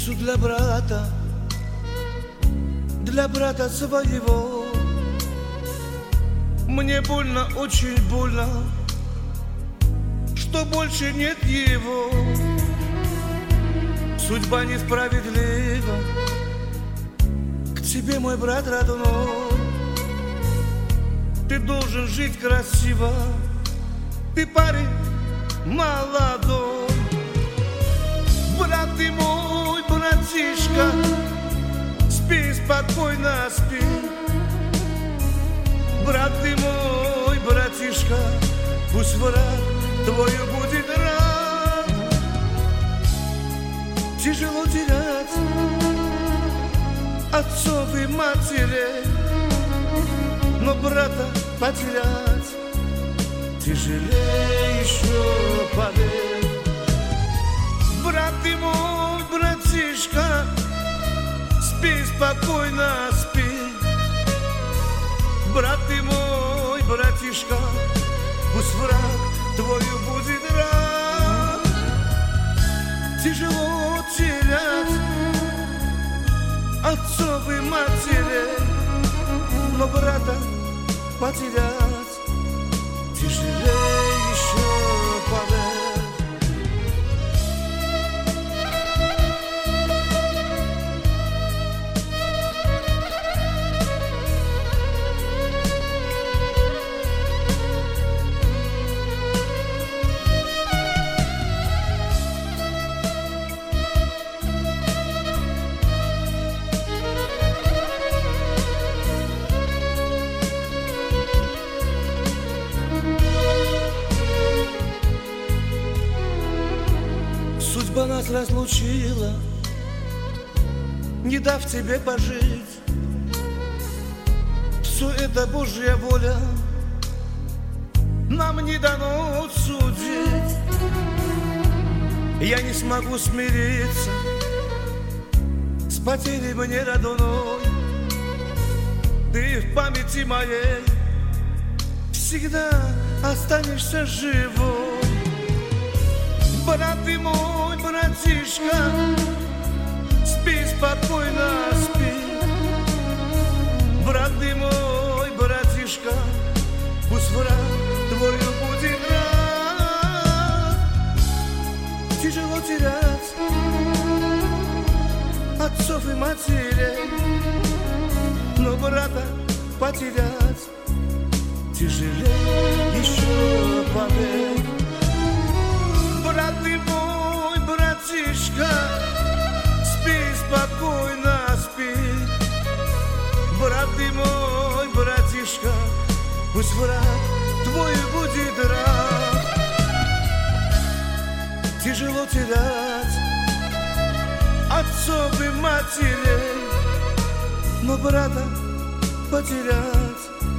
пишу для брата своего. Мне больно, очень больно, что больше нет его. Судьба несправедлива к тебе, мой брат родной. Ты должен жить красиво, ты парень молодой. Брат ты мой, братишка, спи спокойно, спи. Брат ты мой, братишка, пусть враг твой будет рад. Тяжело терять отцов и матерей, но брата потерять тяжелее еще, поверь. Брат ты мой, братишка, спи спокойно, спи. Брат ты мой, братишка, пусть враг твою будет рад. Тяжело терять отцов и матерей, но брата потерять тяжелее еще, поверь. Судьба нас разлучила, не дав тебе пожить. Все это Божья воля, нам не дано судить. Я не смогу смириться с потерей мне родной. Ты в памяти моей всегда останешься живой. Брат ты мой, братишка, спи спокойно, спи. Брат ты мой, братишка, пусть враг твой будет рад. Тяжело терять отцов и матерей, но брата потерять тяжелее еще, поверь. Брат ты мой, братишка, спи спокойно, спи. Брат ты мой, братишка, пусть враг твой будет рад. Тяжело терять отцов и матерей, но брата потерять